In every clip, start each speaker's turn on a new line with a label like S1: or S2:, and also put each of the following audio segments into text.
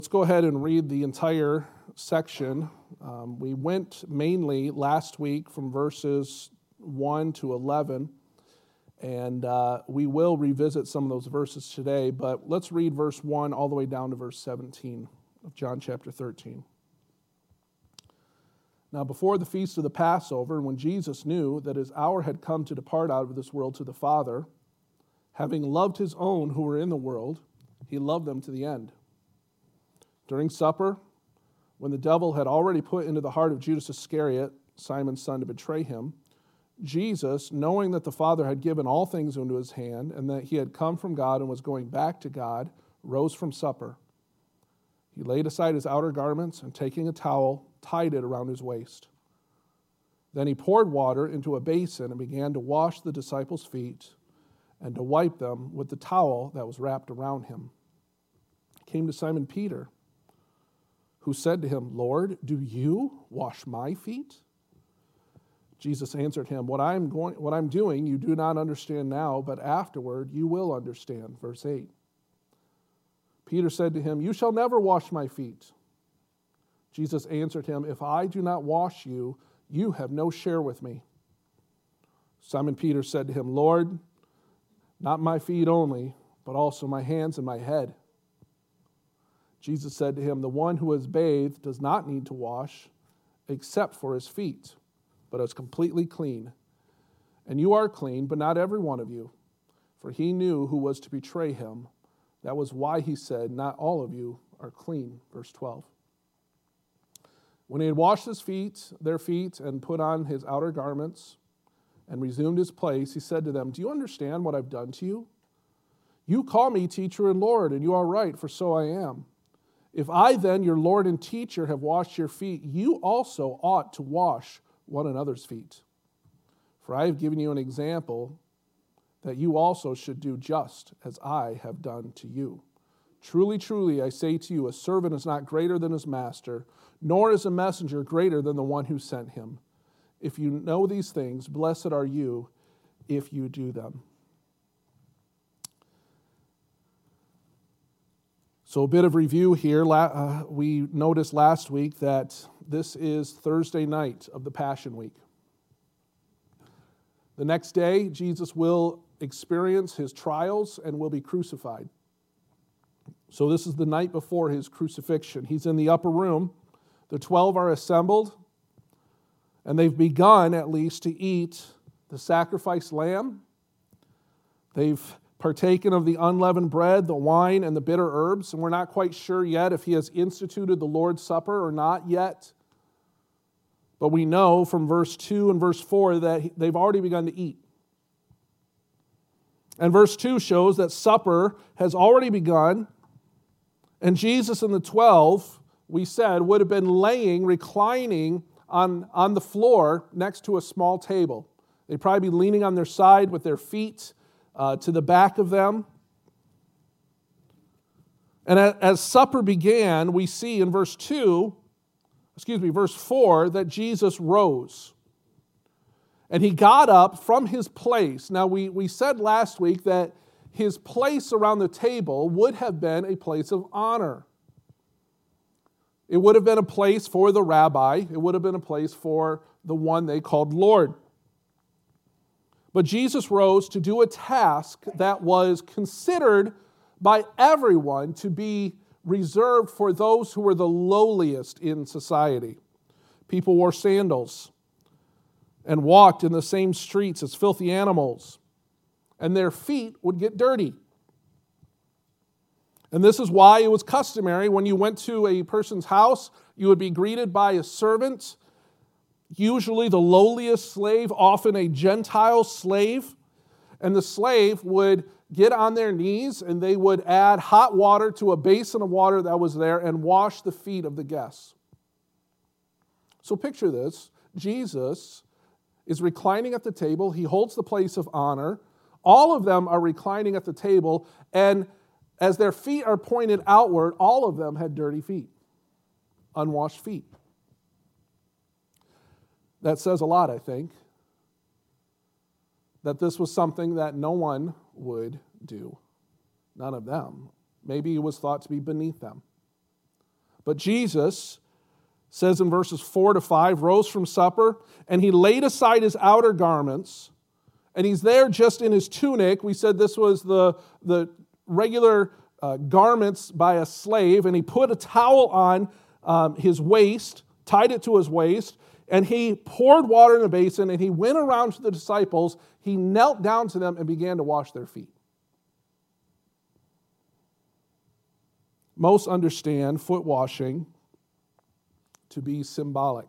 S1: Let's go ahead and read the entire section. We went mainly last week from verses 1 to 11, and we will revisit some of those verses today, but let's read verse 1 all the way down to verse 17 of John chapter 13. Now before the feast of the Passover, when Jesus knew that his hour had come to depart out of this world to the Father, having loved his own who were in the world, he loved them to the end. During supper, when the devil had already put into the heart of Judas Iscariot, Simon's son, to betray him, Jesus, knowing that the Father had given all things into his hand, and that he had come from God and was going back to God, rose from supper. He laid aside his outer garments, and taking a towel, tied it around his waist. Then he poured water into a basin and began to wash the disciples' feet and to wipe them with the towel that was wrapped around him. He came to Simon Peter, who said to him, "Lord, do you wash my feet?" Jesus answered him, What I'm doing you do not understand now, but afterward you will understand." Verse 8. Peter said to him, "You shall never wash my feet." Jesus answered him, "If I do not wash you, you have no share with me." Simon Peter said to him, "Lord, not my feet only, but also my hands and my head." Jesus said to him, "The one who is bathed does not need to wash except for his feet, but is completely clean. And you are clean, but not every one of you." For he knew who was to betray him. That was why he said, "Not all of you are clean." Verse 12. When he had washed their feet, and put on his outer garments, and resumed his place, he said to them, "Do you understand what I've done to you? You call me teacher and Lord, and you are right, for so I am. If I then, your Lord and teacher, have washed your feet, you also ought to wash one another's feet. For I have given you an example that you also should do just as I have done to you. Truly, truly, I say to you, a servant is not greater than his master, nor is a messenger greater than the one who sent him. If you know these things, blessed are you if you do them." So a bit of review here. We noticed last week that this is Thursday night of the Passion Week. The next day, Jesus will experience his trials and will be crucified. So this is the night before his crucifixion. He's in the upper room. The 12 are assembled, and they've begun at least to eat the sacrificed lamb. They've partaken of the unleavened bread, the wine, and the bitter herbs, and we're not quite sure yet if he has instituted the Lord's Supper or not yet. But we know from verse 2 and verse 4 that they've already begun to eat. And verse 2 shows that supper has already begun, and Jesus and the 12, we said, would have been reclining on the floor next to a small table. They'd probably be leaning on their side with their feet to the back of them. And as supper began, we see in verse 4, that Jesus rose. And he got up from his place. Now, we said last week that his place around the table would have been a place of honor. It would have been a place for the rabbi. It would have been a place for the one they called Lord. But Jesus rose to do a task that was considered by everyone to be reserved for those who were the lowliest in society. People wore sandals and walked in the same streets as filthy animals, and their feet would get dirty. And this is why it was customary when you went to a person's house, you would be greeted by a servant, usually the lowliest slave, often a Gentile slave, and the slave would get on their knees and they would add hot water to a basin of water that was there and wash the feet of the guests. So picture this. Jesus is reclining at the table. He holds the place of honor. All of them are reclining at the table, and as their feet are pointed outward, all of them had dirty feet, unwashed feet. That says a lot, I think, that this was something that no one would do. None of them. Maybe it was thought to be beneath them. But Jesus says in verses 4 to 5, rose from supper, and he laid aside his outer garments, and he's there just in his tunic. We said this was the regular garments by a slave, and he put a towel on his waist, tied it to his waist, and he poured water in a basin, and he went around to the disciples. He knelt down to them and began to wash their feet. Most understand foot washing to be symbolic.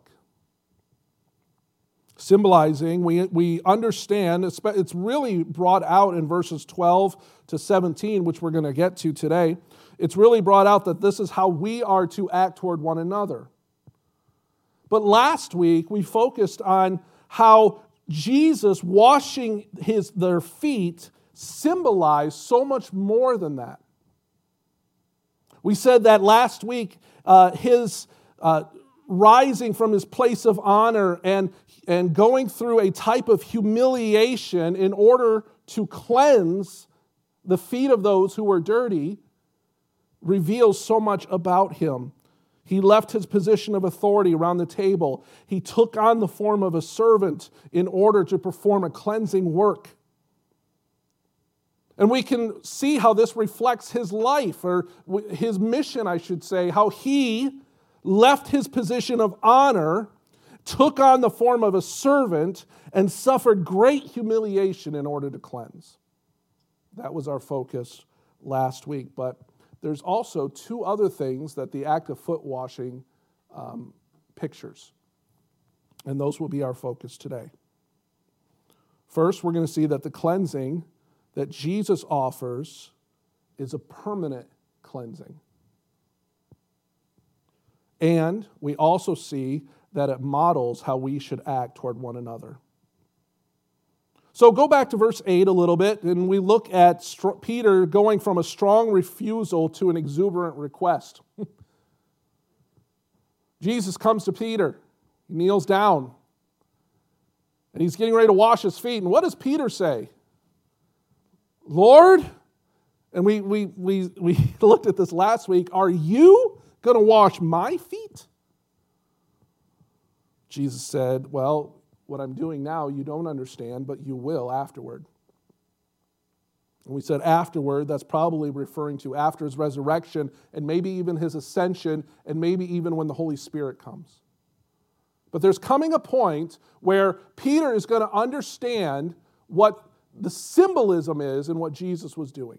S1: Symbolizing, we understand, it's really brought out in verses 12 to 17, which we're going to get to today. It's really brought out that this is how we are to act toward one another. But last week, we focused on how Jesus washing their feet symbolized so much more than that. We said that last week, his rising from his place of honor and going through a type of humiliation in order to cleanse the feet of those who were dirty reveals so much about him. He left his position of authority around the table. He took on the form of a servant in order to perform a cleansing work. And we can see how this reflects his life, or his mission, I should say, how he left his position of honor, took on the form of a servant, and suffered great humiliation in order to cleanse. That was our focus last week. But there's also two other things that the act of foot washing pictures. And those will be our focus today. First, we're going to see that the cleansing that Jesus offers is a permanent cleansing. And we also see that it models how we should act toward one another. So go back to verse 8 a little bit, and we look at Peter going from a strong refusal to an exuberant request. Jesus comes to Peter. He kneels down, and he's getting ready to wash his feet. And what does Peter say? Lord, and we looked at this last week, are you going to wash my feet? Jesus said, well, what I'm doing now you don't understand, but you will afterward. And we said afterward, that's probably referring to after his resurrection, and maybe even his ascension, and maybe even when the Holy Spirit comes. But there's coming a point where Peter is going to understand what the symbolism is in what Jesus was doing.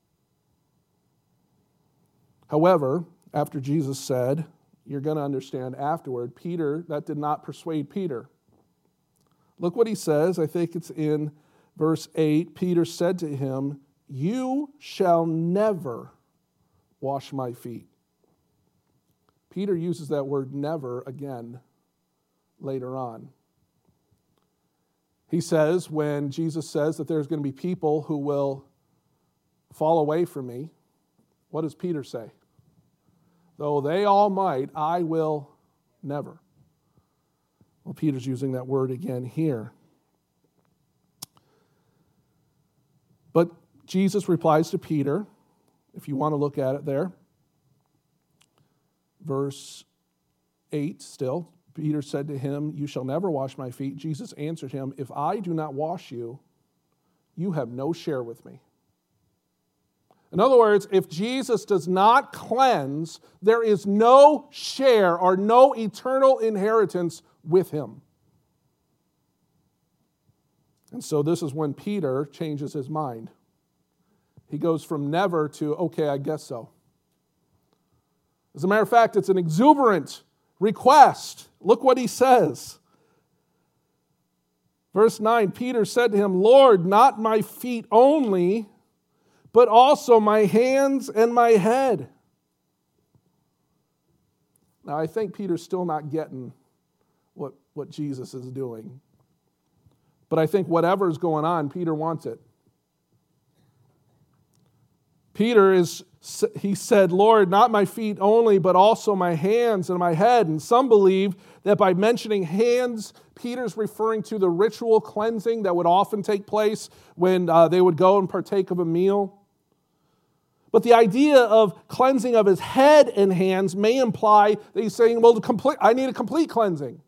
S1: However, after Jesus said, you're going to understand afterward, Peter, that did not persuade Peter. Look what he says. I think it's in verse 8. Peter said to him, you shall never wash my feet. Peter uses that word never again later on. He says, when Jesus says that there's going to be people who will fall away from me, what does Peter say? Though they all might, I will never. Well, Peter's using that word again here. But Jesus replies to Peter, if you want to look at it there. Verse 8 still. Peter said to him, you shall never wash my feet. Jesus answered him, if I do not wash you, you have no share with me. In other words, if Jesus does not cleanse, there is no share or no eternal inheritance with him. And so this is when Peter changes his mind. He goes from never to, okay, I guess so. As a matter of fact, it's an exuberant request. Look what he says. Verse 9, Peter said to him, Lord, not my feet only, but also my hands and my head. Now, I think Peter's still not getting what Jesus is doing. But I think whatever's going on, Peter wants it. He said, Lord, not my feet only, but also my hands and my head. And some believe that by mentioning hands, Peter's referring to the ritual cleansing that would often take place when they would go and partake of a meal. But the idea of cleansing of his head and hands may imply that he's saying, well, I need a complete cleansing.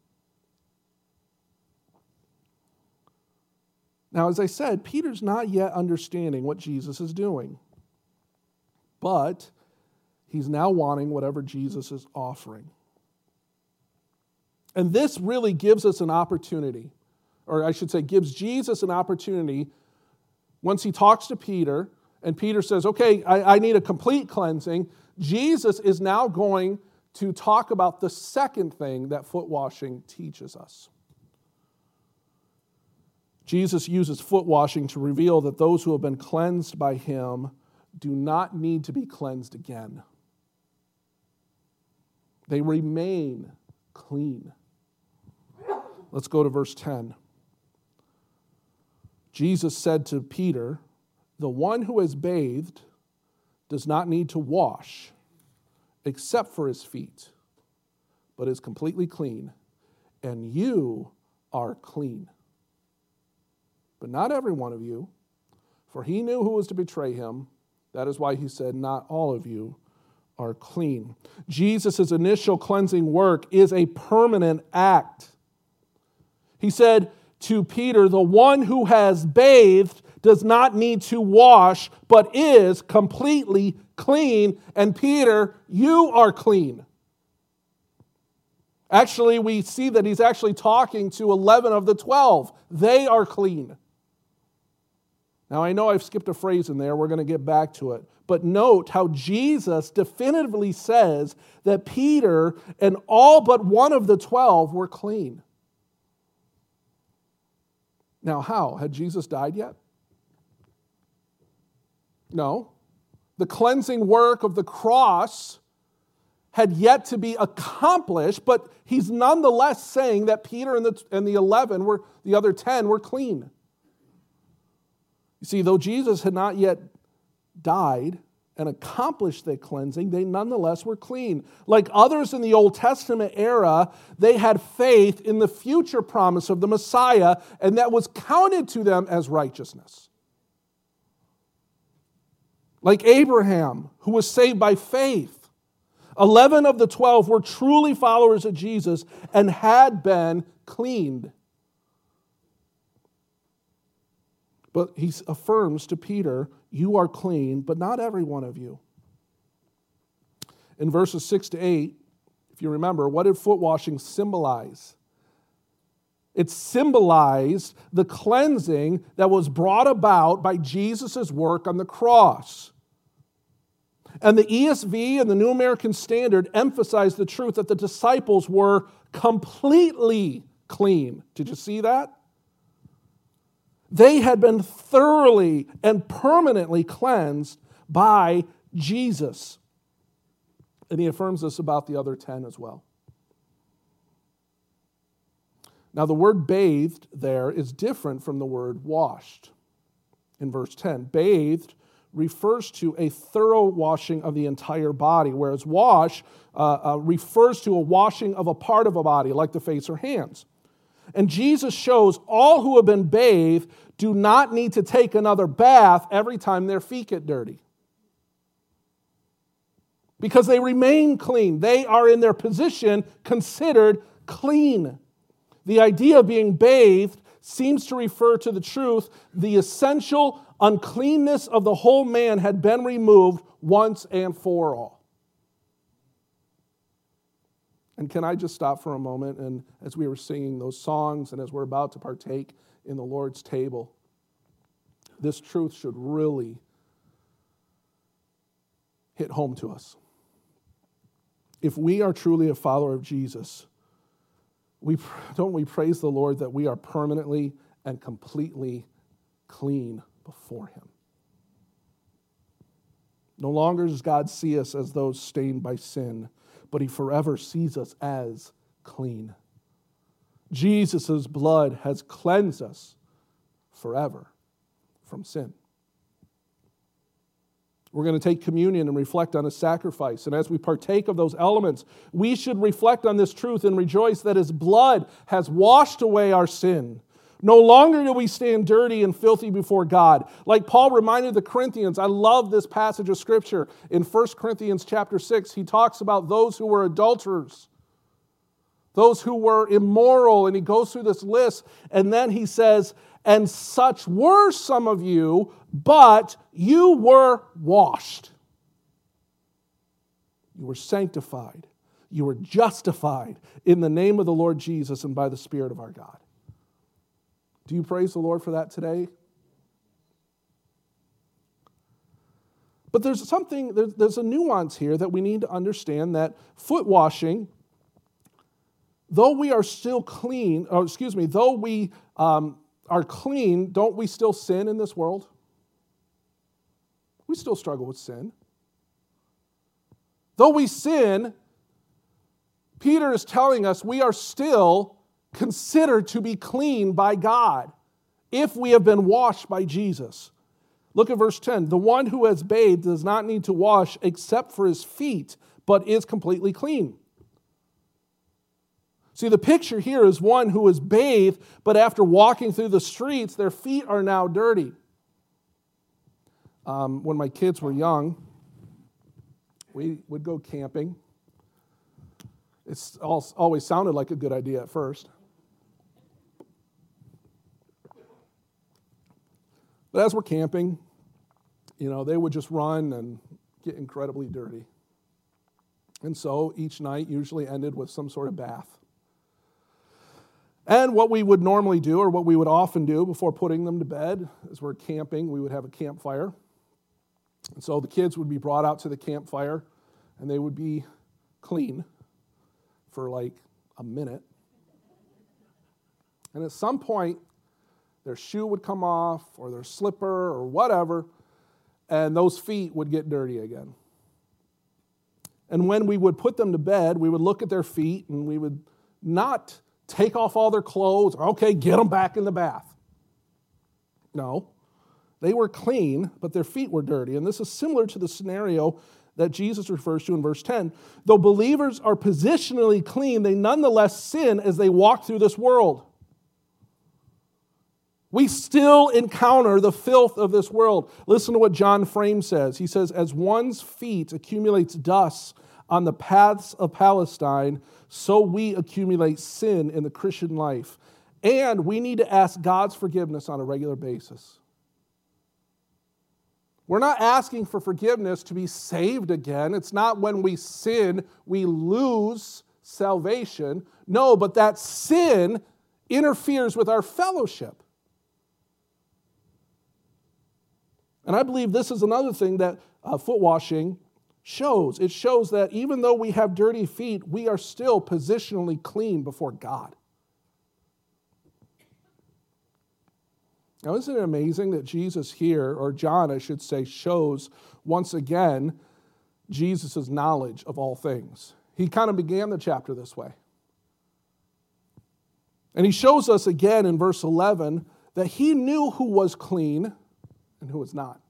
S1: Now, as I said, Peter's not yet understanding what Jesus is doing. But he's now wanting whatever Jesus is offering. And this really gives us an opportunity, or I should say gives Jesus an opportunity once he talks to Peter, and Peter says, okay, I need a complete cleansing. Jesus is now going to talk about the second thing that foot washing teaches us. Jesus uses foot washing to reveal that those who have been cleansed by him do not need to be cleansed again. They remain clean. Let's go to verse 10. Jesus said to Peter, "The one who has bathed does not need to wash except for his feet, but is completely clean, and you are clean. But not every one of you, for he knew who was to betray him. That is why he said, not all of you are clean." Jesus' initial cleansing work is a permanent act. He said to Peter, "The one who has bathed does not need to wash, but is completely clean. And Peter, you are clean." Actually, we see that he's actually talking to 11 of the 12. They are clean. Now, I know I've skipped a phrase in there. We're going to get back to it. But note how Jesus definitively says that Peter and all but one of the 12 were clean. Now, how? Had Jesus died yet? No. The cleansing work of the cross had yet to be accomplished, but he's nonetheless saying that Peter and the other 10 were clean. You see, though Jesus had not yet died and accomplished the cleansing, they nonetheless were clean. Like others in the Old Testament era, they had faith in the future promise of the Messiah, and that was counted to them as righteousness. Like Abraham, who was saved by faith. 11 of the 12 were truly followers of Jesus and had been cleaned. But he affirms to Peter, "You are clean, but not every one of you." In verses 6 to 8, if you remember, what did foot washing symbolize? It symbolized the cleansing that was brought about by Jesus' work on the cross. And the ESV and the New American Standard emphasize the truth that the disciples were completely clean. Did you see that? They had been thoroughly and permanently cleansed by Jesus. And he affirms this about the other 10 as well. Now, the word bathed there is different from the word washed. In verse 10, bathed refers to a thorough washing of the entire body, whereas wash refers to a washing of a part of a body, like the face or hands. And Jesus shows all who have been bathed do not need to take another bath every time their feet get dirty, because they remain clean. They are in their position considered clean. The idea of being bathed seems to refer to the truth. The essential uncleanness of the whole man had been removed once and for all. And can I just stop for a moment? And as we were singing those songs and as we're about to partake in the Lord's table, this truth should really hit home to us. If we are truly a follower of Jesus, don't we praise the Lord that we are permanently and completely clean before Him? No longer does God see us as those stained by sin, but He forever sees us as clean. Jesus' blood has cleansed us forever from sin. We're going to take communion and reflect on His sacrifice. And as we partake of those elements, we should reflect on this truth and rejoice that His blood has washed away our sin, No longer do we stand dirty and filthy before God. Like Paul reminded the Corinthians, I love this passage of Scripture. In 1 Corinthians chapter 6, he talks about those who were adulterers, those who were immoral, and he goes through this list, and then he says, and such were some of you, but you were washed. You were sanctified. You were justified in the name of the Lord Jesus and by the Spirit of our God. Do you praise the Lord for that today? But there's a nuance here that we need to understand, that foot washing, though we are still clean, though we are clean, don't we still sin in this world? We still struggle with sin. Though we sin, Peter is telling us we are still considered to be clean by God if we have been washed by Jesus. Look at verse 10. The one who has bathed does not need to wash except for his feet, but is completely clean. See, the picture here is one who is bathed, but after walking through the streets, their feet are now dirty. When my kids were young, we would go camping. It's always sounded like a good idea at first. But as we're camping, they would just run and get incredibly dirty. And so each night usually ended with some sort of bath. And what we would normally do, or what we would often do before putting them to bed, as we're camping, we would have a campfire. And so the kids would be brought out to the campfire, and they would be clean for like a minute. And at some point, their shoe would come off, or their slipper, or whatever, and those feet would get dirty again. And when we would put them to bed, we would look at their feet, and we would not take off all their clothes, okay, get them back in the bath. No, they were clean, but their feet were dirty. And this is similar to the scenario that Jesus refers to in verse 10. Though believers are positionally clean, they nonetheless sin as they walk through this world. We still encounter the filth of this world. Listen to what John Frame says. He says, as one's feet accumulates dust on the paths of Palestine, so we accumulate sin in the Christian life. And we need to ask God's forgiveness on a regular basis. We're not asking for forgiveness to be saved again. It's not when we sin, we lose salvation. No, but that sin interferes with our fellowship. And I believe this is another thing that foot washing shows. It shows that even though we have dirty feet, we are still positionally clean before God. Now, isn't it amazing that Jesus here, or John, I should say, shows once again Jesus' knowledge of all things. He kind of began the chapter this way. And he shows us again in verse 11 that he knew who was clean and who was not.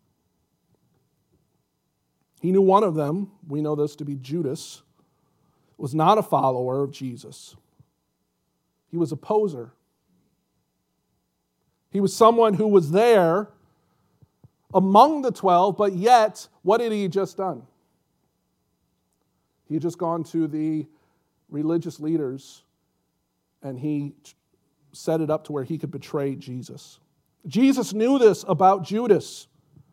S1: He knew one of them, we know this to be Judas, was not a follower of Jesus. He was a poser. He was someone who was there among the 12, but yet, what had he just done? He had just gone to the religious leaders and he set it up to where he could betray Jesus. Jesus knew this about Judas.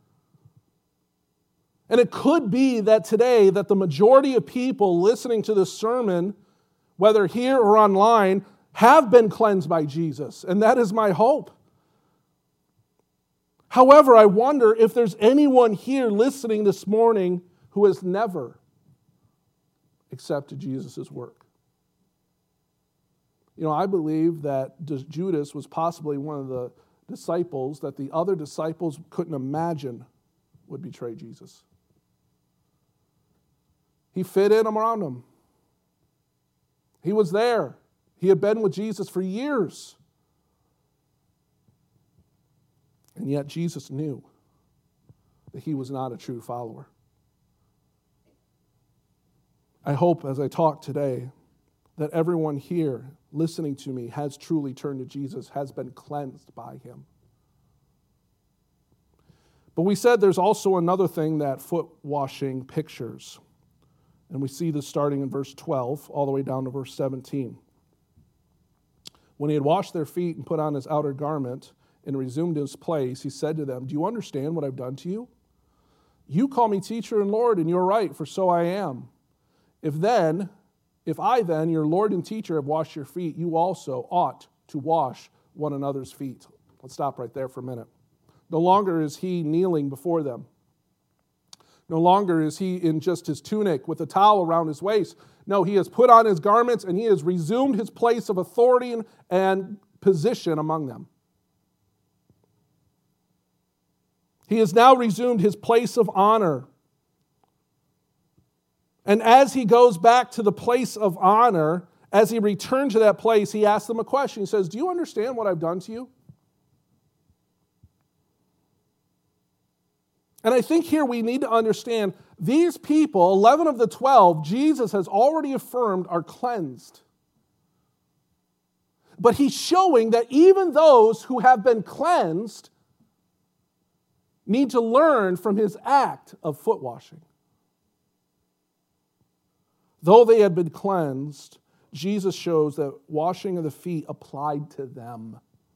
S1: And it could be that today that the majority of people listening to this sermon, whether here or online, have been cleansed by Jesus. And that is my hope. However, I wonder if there's anyone here listening this morning who has never accepted Jesus' work. I believe that Judas was possibly one of the disciples that the other disciples couldn't imagine would betray Jesus. He fit in around them. He was there. He had been with Jesus for years. And yet Jesus knew that he was not a true follower. I hope as I talk today that everyone here listening to me has truly turned to Jesus, has been cleansed by him. But we said there's also another thing that foot washing pictures. And we see this starting in verse 12 all the way down to verse 17. When he had washed their feet and put on his outer garment and resumed his place, he said to them, "Do you understand what I've done to you? You call me teacher and Lord, and you're right, for so I am. If I then, your Lord and teacher, have washed your feet, you also ought to wash one another's feet." Let's stop right there for a minute. No longer is he kneeling before them. No longer is he in just his tunic with a towel around his waist. No, he has put on his garments and he has resumed his place of authority and position among them. He has now resumed his place of honor. And as he goes back to the place of honor, as he returned to that place, he asks them a question. He says, "Do you understand what I've done to you?" And I think here we need to understand these people, 11 of the 12, Jesus has already affirmed are cleansed. But he's showing that even those who have been cleansed need to learn from his act of foot washing. Though they had been cleansed, Jesus shows that washing of the feet applied to them.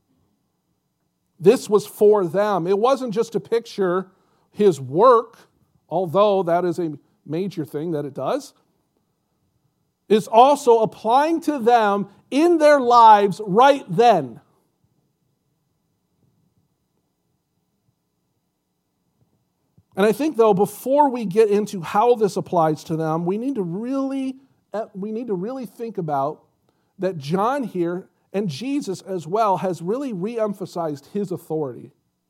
S1: This was for them. It wasn't just to picture his work, although that is a major thing that it does. It's also applying to them in their lives right then. And I think, though, before we get into how this applies to them, we need to really think about that John here, and Jesus as well, has really re-emphasized his authority.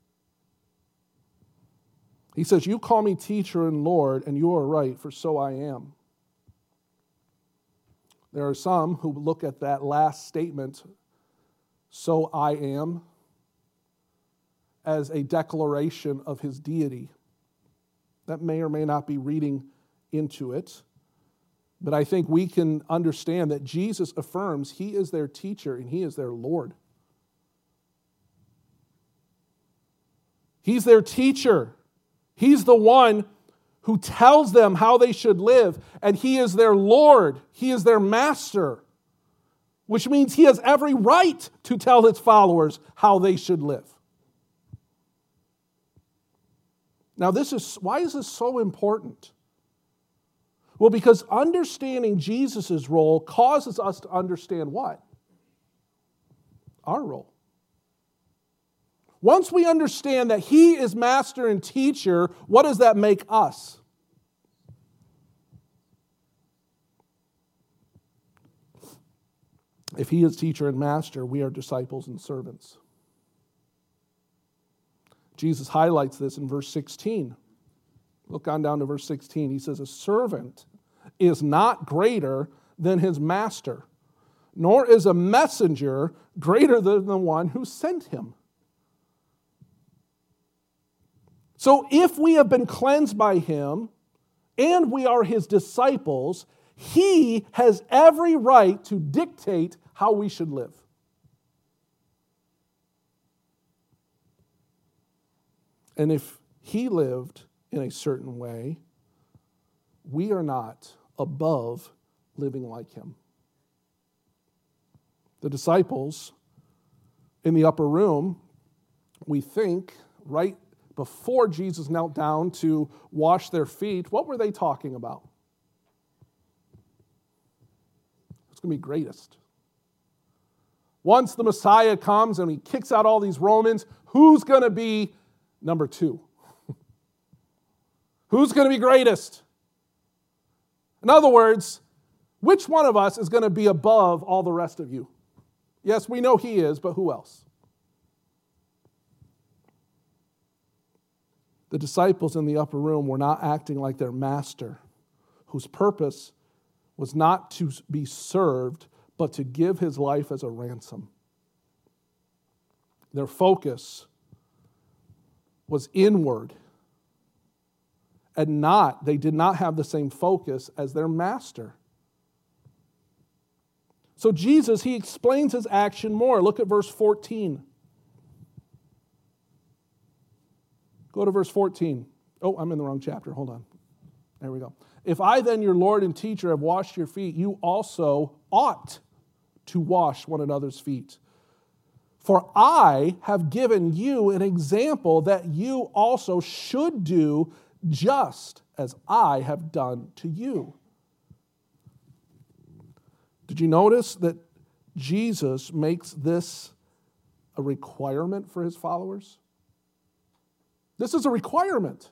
S1: He says, "You call me teacher and Lord, and you are right, for so I am." There are some who look at that last statement, "so I am," as a declaration of his deity. That may or may not be reading into it. But I think we can understand that Jesus affirms he is their teacher and he is their Lord. He's their teacher. He's the one who tells them how they should live. And he is their Lord. He is their master. Which means he has every right to tell his followers how they should live. Now, why is this so important? Well, because understanding Jesus' role causes us to understand what? Our role. Once we understand that he is master and teacher, what does that make us? If he is teacher and master, we are disciples and servants. Jesus highlights this in verse 16. Look on down to verse 16. He says, "A servant is not greater than his master, nor is a messenger greater than the one who sent him." So if we have been cleansed by him and we are his disciples, he has every right to dictate how we should live. And if he lived in a certain way, we are not above living like him. The disciples in the upper room, we think, right before Jesus knelt down to wash their feet, what were they talking about? It's going to be greatest. Once the Messiah comes and he kicks out all these Romans, who's going to be number 2? Who's going to be greatest? In other words, which one of us is going to be above all the rest of you? Yes, we know he is, but who else? The disciples in the upper room were not acting like their master, whose purpose was not to be served, but to give his life as a ransom. Their focus was inward, and they did not have the same focus as their master. So Jesus, he explains his action more. Look at verse 14. Go to verse 14. Oh, I'm in the wrong chapter. Hold on. There we go. If I then, your Lord and teacher, have washed your feet, you also ought to wash one another's feet. For I have given you an example that you also should do just as I have done to you. Did you notice that Jesus makes this a requirement for his followers? This is a requirement.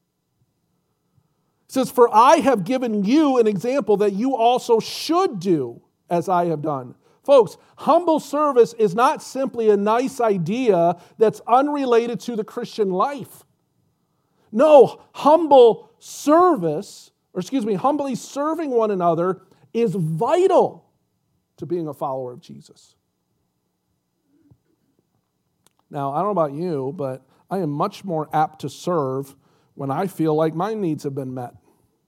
S1: It says, for I have given you an example that you also should do as I have done. Folks, humble service is not simply a nice idea that's unrelated to the Christian life. No, humbly serving one another is vital to being a follower of Jesus. Now, I don't know about you, but I am much more apt to serve when I feel like my needs have been met.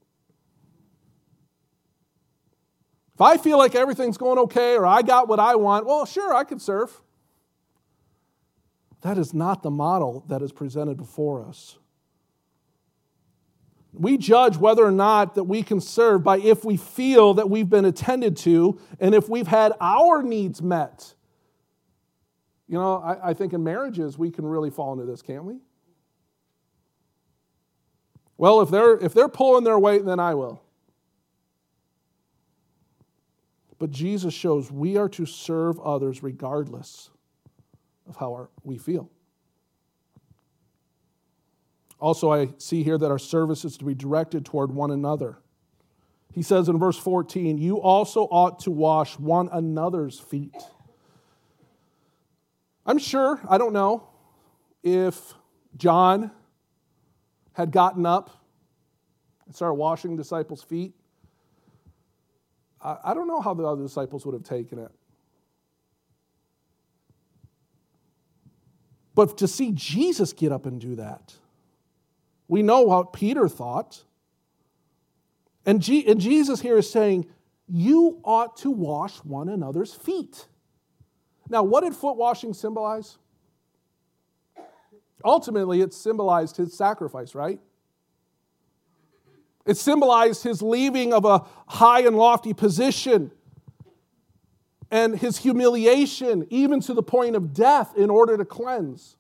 S1: If I feel like everything's going okay or I got what I want, well, sure, I could serve. That is not the model that is presented before us. We judge whether or not that we can serve by if we feel that we've been attended to and if we've had our needs met. You know, I think in marriages we can really fall into this, can't we? Well, if they're pulling their weight, then I will. But Jesus shows we are to serve others regardless of how we feel. Also, I see here that our service is to be directed toward one another. He says in verse 14, you also ought to wash one another's feet. I'm sure, I don't know, if John had gotten up and started washing disciples' feet, I don't know how the other disciples would have taken it. But to see Jesus get up and do that, we know what Peter thought. And Jesus here is saying, you ought to wash one another's feet. Now, what did foot washing symbolize? Ultimately, it symbolized his sacrifice, right? It symbolized his leaving of a high and lofty position and his humiliation, even to the point of death, in order to cleanse.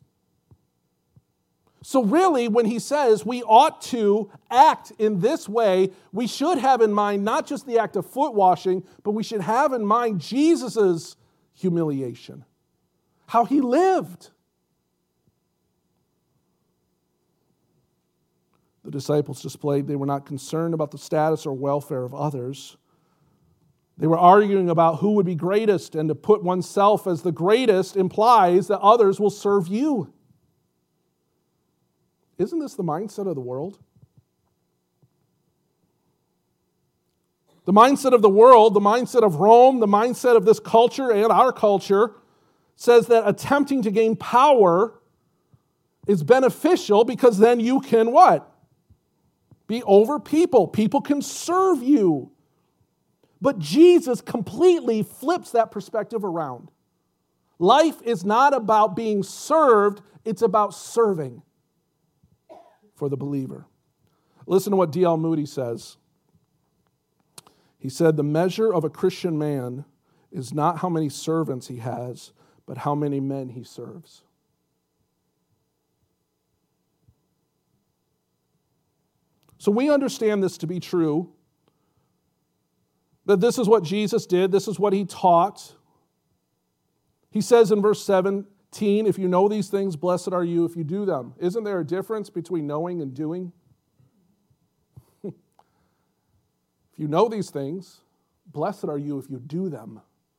S1: So really, when he says we ought to act in this way, we should have in mind not just the act of foot washing, but we should have in mind Jesus' humiliation, how he lived. The disciples displayed they were not concerned about the status or welfare of others. They were arguing about who would be greatest, and to put oneself as the greatest implies that others will serve you. Isn't this the mindset of the world? The mindset of the world, the mindset of Rome, the mindset of this culture and our culture says that attempting to gain power is beneficial because then you can what? Be over people. People can serve you. But Jesus completely flips that perspective around. Life is not about being served, it's about serving for the believer. Listen to what D.L. Moody says. He said, the measure of a Christian man is not how many servants he has, but how many men he serves. So we understand this to be true, that this is what Jesus did, this is what he taught. He says in verse 17, if you know these things, blessed are you if you do them. Isn't there a difference between knowing and doing? If you know these things, blessed are you if you do them.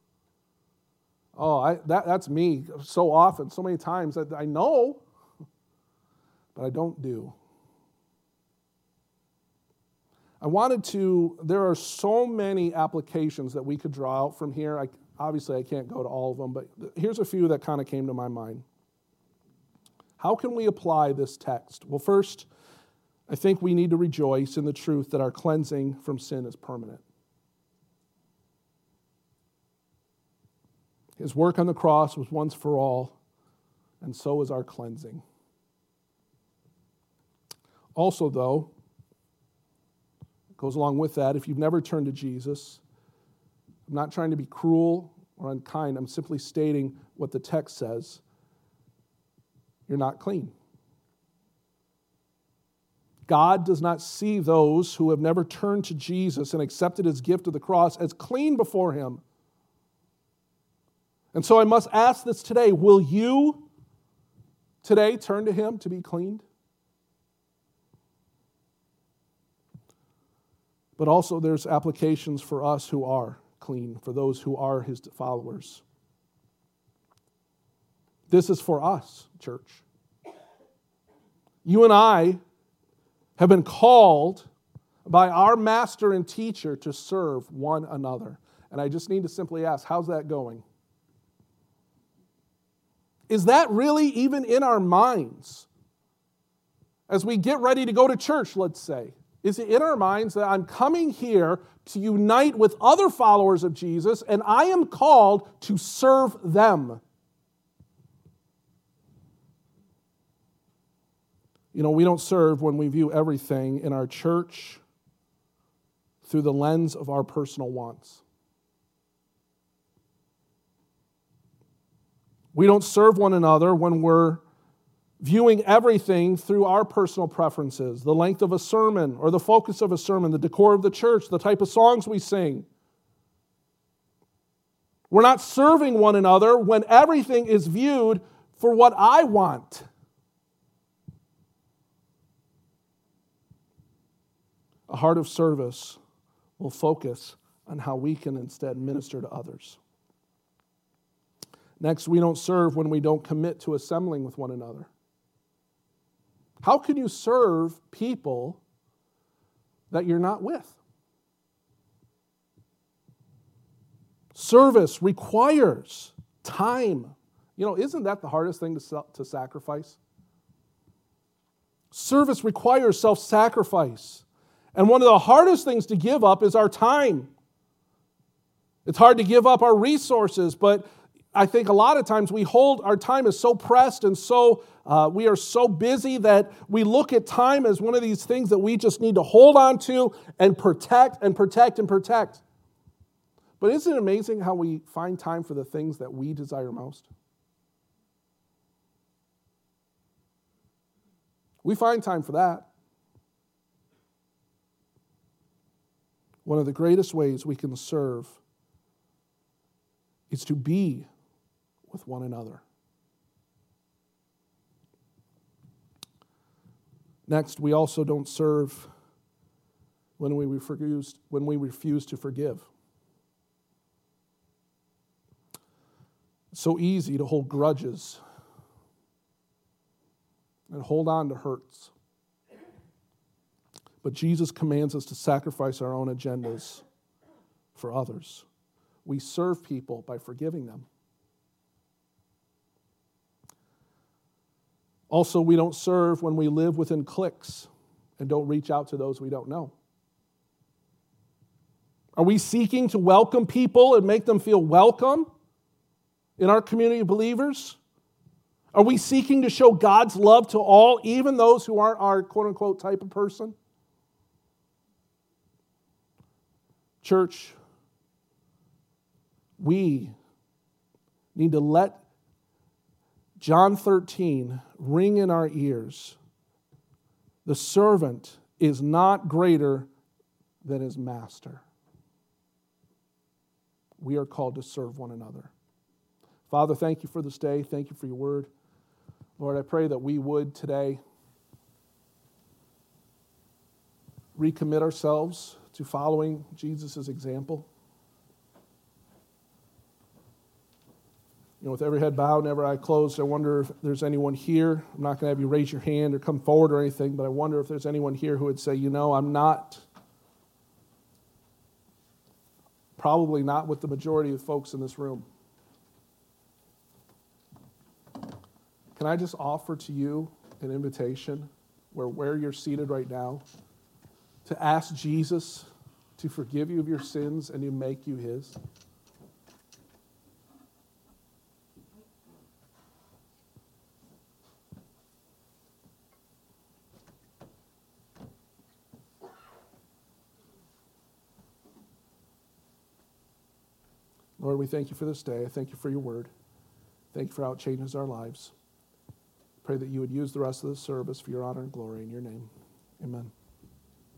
S1: Oh, that's me so often, so many times that I know, but I don't do. There are so many applications that we could draw out from here. Obviously, I can't go to all of them, but here's a few that kind of came to my mind. How can we apply this text? Well, first, I think we need to rejoice in the truth that our cleansing from sin is permanent. His work on the cross was once for all, and so is our cleansing. Also, though, it goes along with that, if you've never turned to Jesus, I'm not trying to be cruel or unkind. I'm simply stating what the text says. You're not clean. God does not see those who have never turned to Jesus and accepted his gift of the cross as clean before him. And so I must ask this today, will you today turn to him to be cleaned? But also there's applications for us who are clean, for those who are his followers. This is for us, church. You and I have been called by our master and teacher to serve one another. And I just need to simply ask, how's that going? Is that really even in our minds? As we get ready to go to church, let's say, is it in our minds that I'm coming here to unite with other followers of Jesus and I am called to serve them? You know, we don't serve when we view everything in our church through the lens of our personal wants. We don't serve one another when we're viewing everything through our personal preferences, the length of a sermon or the focus of a sermon, the decor of the church, the type of songs we sing. We're not serving one another when everything is viewed for what I want. A heart of service will focus on how we can instead minister to others. Next, we don't serve when we don't commit to assembling with one another. How can you serve people that you're not with? Service requires time. You know, isn't that the hardest thing to sacrifice? Service requires self-sacrifice. And one of the hardest things to give up is our time. It's hard to give up our resources, but I think a lot of times we hold our time as so pressed and we are so busy that we look at time as one of these things that we just need to hold on to and protect and protect and protect. But isn't it amazing how we find time for the things that we desire most? We find time for that. One of the greatest ways we can serve is to be with one another. Next, we also don't serve when we refuse to forgive. It's so easy to hold grudges and hold on to hurts. But Jesus commands us to sacrifice our own agendas for others. We serve people by forgiving them. Also, we don't serve when we live within cliques and don't reach out to those we don't know. Are we seeking to welcome people and make them feel welcome in our community of believers? Are we seeking to show God's love to all, even those who aren't our quote-unquote type of person? Church, we need to let John 13 ring in our ears. The servant is not greater than his master. We are called to serve one another. Father, thank you for this day. Thank you for your word. Lord, I pray that we would today recommit ourselves to following Jesus' example. You know, with every head bowed and every eye closed, I wonder if there's anyone here. I'm not going to have you raise your hand or come forward or anything, but I wonder if there's anyone here who would say, you know, I'm not, probably not with the majority of folks in this room. Can I just offer to you an invitation where you're seated right now to ask Jesus to forgive you of your sins and to make you his? Lord, we thank you for this day. I thank you for your word. Thank you for how it changes our lives. Pray that you would use the rest of the service for your honor and glory in your name. Amen.